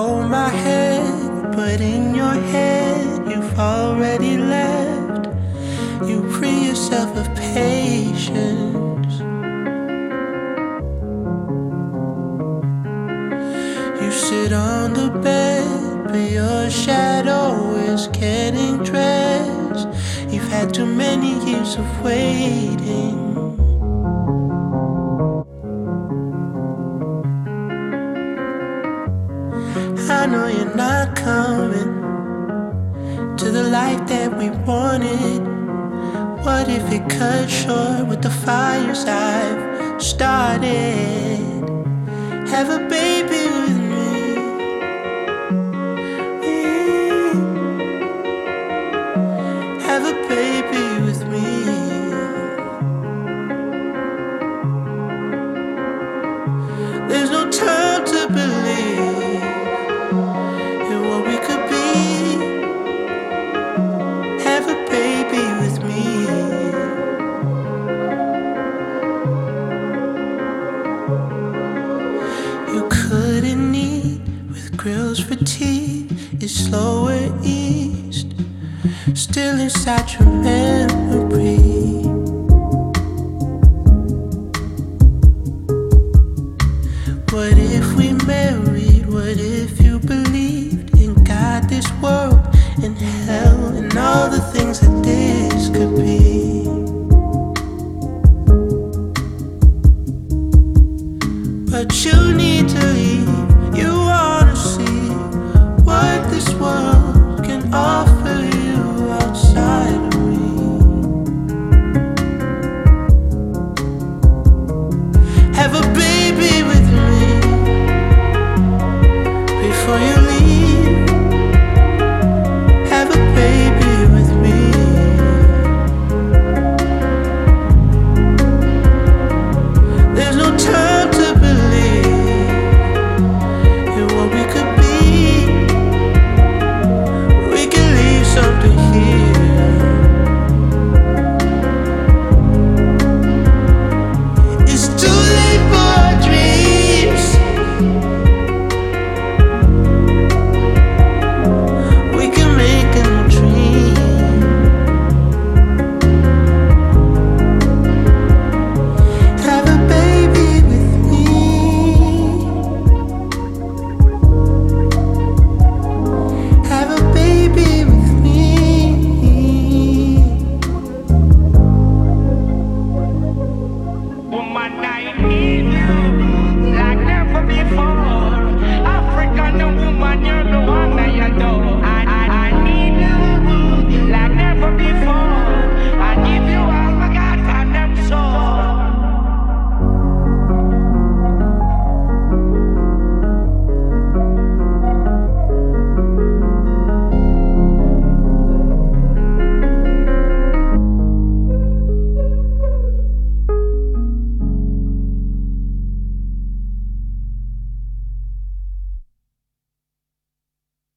hold my hand, but in your head you've already left. You free yourself of patience. You sit on the bed, but your shadow is getting dressed. You've had too many years of waiting. I know you're not coming to the life that we wanted. What if it cut short with the fires I've started? Have a baby with me. Have a baby with me. There's no time to believe in what we could be. Have a baby with me. You couldn't eat with grills for tea. It's slower east, still inside your memory.